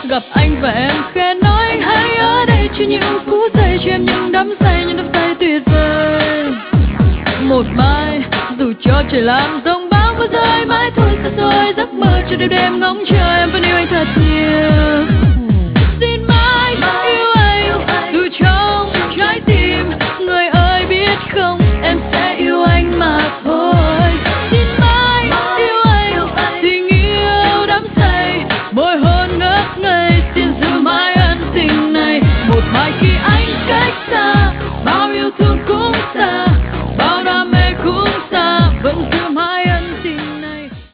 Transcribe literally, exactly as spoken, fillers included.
Gặp anh và em khẽ nói hãy ở đây cho những phút giây cho em những đắm say những đắm say tuyệt vời. Một mai dù cho trời làm giông bão có rơi mãi thôi xa xôi giấc mơ cho đêm đêm ngóng chờ em vẫn yêu anh thật nhiều. Xin mãi yêu anh dù trong trái tim người ơi biết không